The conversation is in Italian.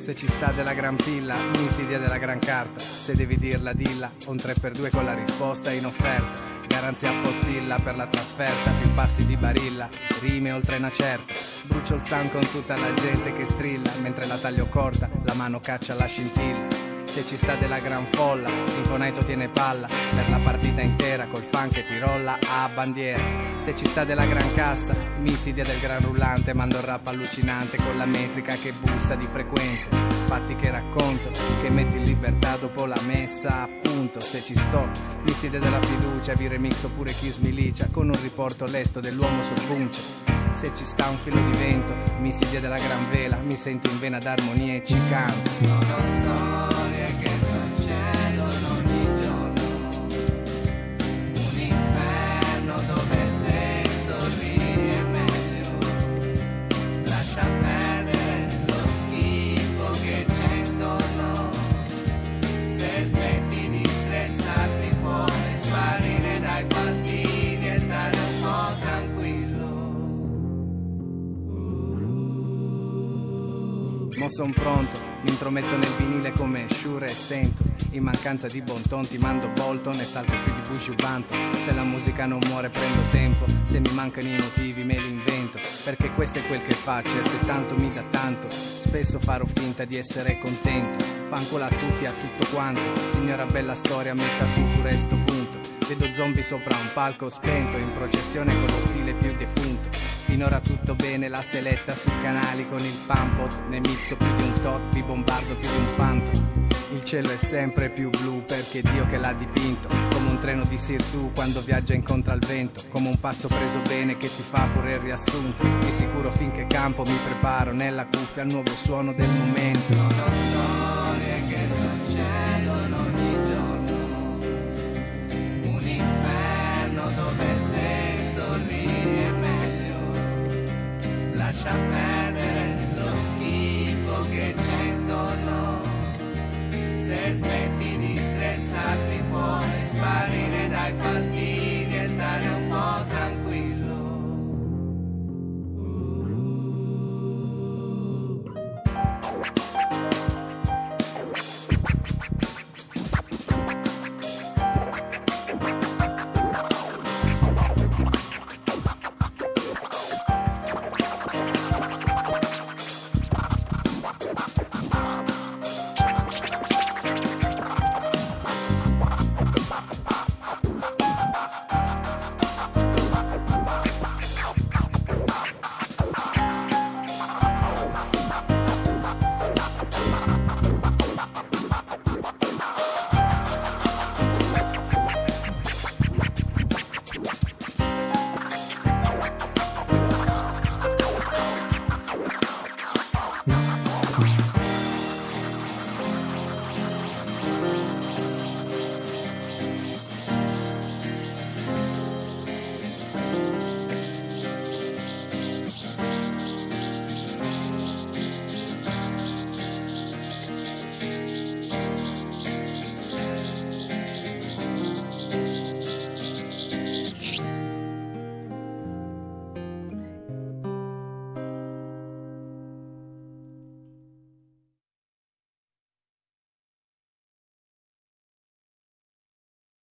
Se ci sta della gran pilla, l'insidia della gran carta. Se devi dirla, dilla, un 3x2 con la risposta in offerta. Garanzia postilla per la trasferta, più passi di barilla, rime oltre una certa. Brucio il sound con tutta la gente che strilla, mentre la taglio corta, la mano caccia la scintilla. Se ci sta della gran folla, Sinfonaito tiene palla per la partita intera, col fan che ti rolla a bandiera. Se ci sta della gran cassa, Missidia del gran rullante, mando il rap allucinante con la metrica che bussa di frequente. Fatti che racconto, che metti in libertà dopo la messa, appunto. Se ci sto, Missidia della fiducia, vi remixo pure chi smilicia, con un riporto lesto dell'uomo sul punce. Se ci sta un filo di vento, Missidia della gran vela, mi sento in vena d'armonia e ci canto. Sono storie che succedono ogni giorno, un inferno dove se sorridi è meglio. Lascia perdere lo schifo che c'è intorno, se smetti di stressarti puoi sparire dai fastidi e stare un po' tranquillo. Mo son pronto, mi intrometto nel vinile come Shure e stento. In mancanza di bon ton ti mando Bolton e salto più di Buju Banton. Se la musica non muore prendo tempo, se mi mancano i motivi me li invento. Perché questo è quel che faccio e se tanto mi dà tanto, spesso farò finta di essere contento. Fanculo a tutti, a tutto quanto, signora bella storia metta su pure sto punto. Vedo zombie sopra un palco spento, in processione con lo stile più defunto. Finora tutto bene, la seletta sui canali con il pampot. Ne mixo più di un tot, vi bombardo più di un phantom. Il cielo è sempre più blu perché Dio che l'ha dipinto. Come un treno di Sirtu quando viaggia incontra il vento. Come un pazzo preso bene che ti fa pure il riassunto. Di sicuro finché campo mi preparo nella cuffia al nuovo suono del momento. Sono storie che succedono ogni giorno, un inferno dove se sorridi è meglio. Lascia perdere lo schifo che c'è intorno, se smetti di stressarti puoi sparire dai fastidi e stare un po' tranquillo.